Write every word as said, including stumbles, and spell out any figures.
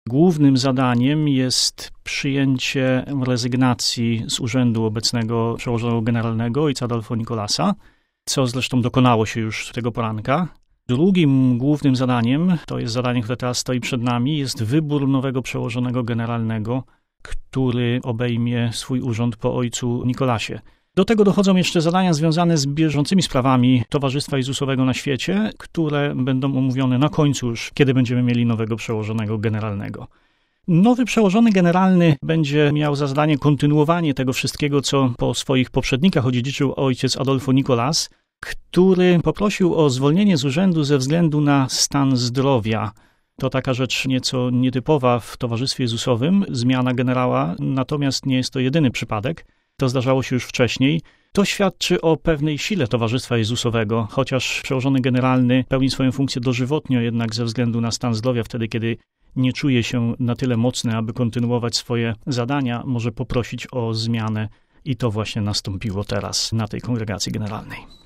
Głównym zadaniem jest przyjęcie rezygnacji z urzędu obecnego przełożonego generalnego ojca Adolfo Nicolasa, co zresztą dokonało się już tego poranka. Drugim głównym zadaniem, to jest zadanie, które teraz stoi przed nami, jest wybór nowego przełożonego generalnego, który obejmie swój urząd po ojcu Nikolasie. Do tego dochodzą jeszcze zadania związane z bieżącymi sprawami Towarzystwa Jezusowego na świecie, które będą omówione na końcu już, kiedy będziemy mieli nowego przełożonego generalnego. Nowy przełożony generalny będzie miał za zadanie kontynuowanie tego wszystkiego, co po swoich poprzednikach odziedziczył ojciec Adolfo Nicolas, który poprosił o zwolnienie z urzędu ze względu na stan zdrowia. To taka rzecz nieco nietypowa w Towarzystwie Jezusowym, zmiana generała, natomiast nie jest to jedyny przypadek. To zdarzało się już wcześniej. To świadczy o pewnej sile Towarzystwa Jezusowego, chociaż przełożony generalny pełni swoją funkcję dożywotnio, jednak ze względu na stan zdrowia, wtedy kiedy nie czuje się na tyle mocny, aby kontynuować swoje zadania, może poprosić o zmianę i to właśnie nastąpiło teraz na tej kongregacji generalnej.